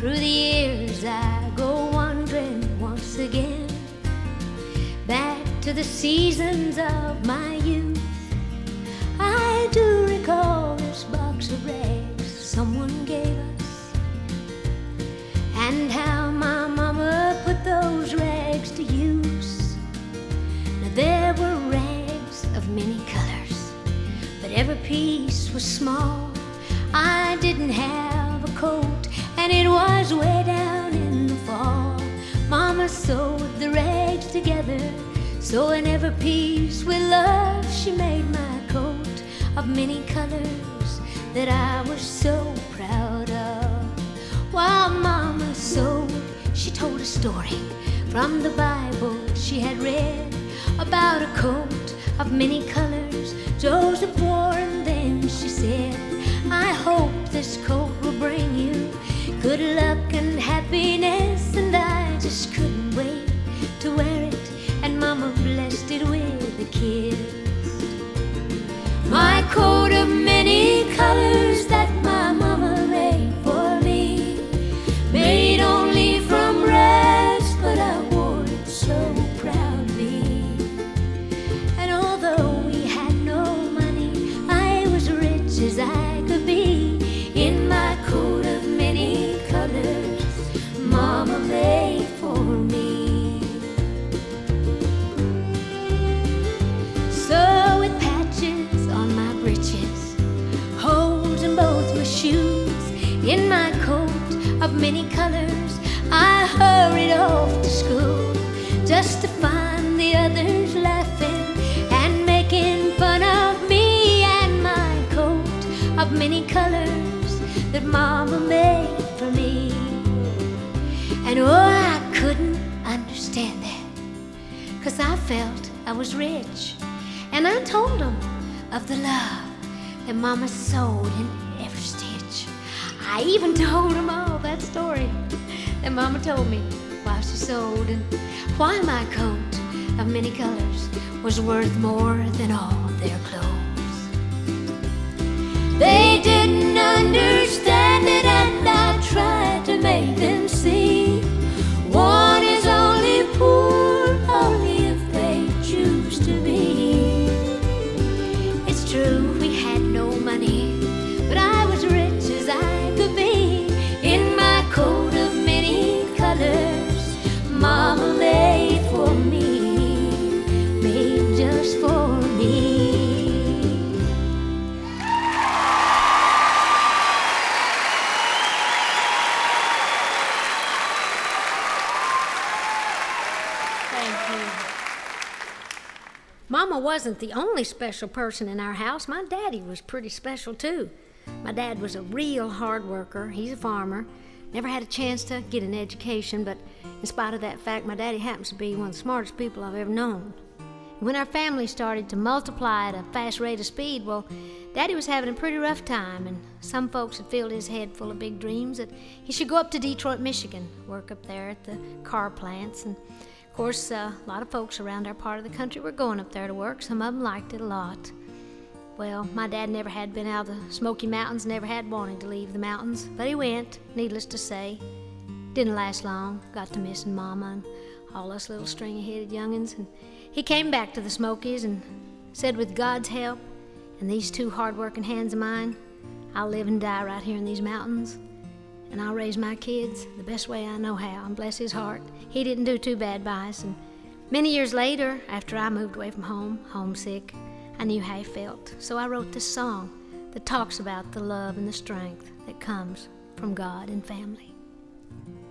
Through the years I go wandering once again, back to the seasons of my youth. I do recall this box of rags someone gave us, and how my mama put those rags to use. Now there were rags of many colors, but every piece was small. I didn't have a coat, and it was way down in the fall. Mama sewed the rags together, so in every piece with love she made my coat of many colors that I was so proud of. While Mama sewed, she told a story from the Bible she had read about a coat of many colors Joseph wore, and then she said, I hope this coat will bring you good luck and happiness. And I just couldn't wait to wear it, and Mama blessed it with a kiss. My coat of many colors that my mama made for me, made only from rags, but I wore it so proudly. And although we had no money, I was rich as I could be in my coat of many colors Mama made for me. So with patches on my breeches, holes in both my shoes, in my coat of many colors, I hurried off to school, just to find the others laughing and making fun of me and my coat of many colors that Mama made for me. And oh, I couldn't understand that, 'cause I felt I was rich. And I told them of the love that Mama sewed in every stitch. I even told them all that story that Mama told me while she sewed, and why my coat of many colors was worth more than all their clothes. They didn't understand it, and I tried to make them see. One is only poor only if they choose to be. It's true we had no money, but I was rich as I could be in my coat of many colors Mama made for me, made just for me. Mama wasn't the only special person in our house. My daddy was pretty special too. My dad was a real hard worker. He's a farmer. Never had a chance to get an education, but in spite of that fact, my daddy happens to be one of the smartest people I've ever known. When our family started to multiply at a fast rate of speed, well, Daddy was having a pretty rough time, and some folks had filled his head full of big dreams that he should go up to Detroit, Michigan, work up there at the car plants. And of course, a lot of folks around our part of the country were going up there to work. Some of them liked it a lot. Well, my dad never had been out of the Smoky Mountains, never had wanted to leave the mountains, but he went, needless to say. Didn't last long, got to missing Mama and all us little stringy-headed youngins, and he came back to the Smokies and said, with God's help and these two hard-working hands of mine, I'll live and die right here in these mountains, and I'll raise my kids the best way I know how, and bless his heart, he didn't do too bad by us. And many years later, after I moved away from home, homesick, I knew how he felt, so I wrote this song that talks about the love and the strength that comes from God and family.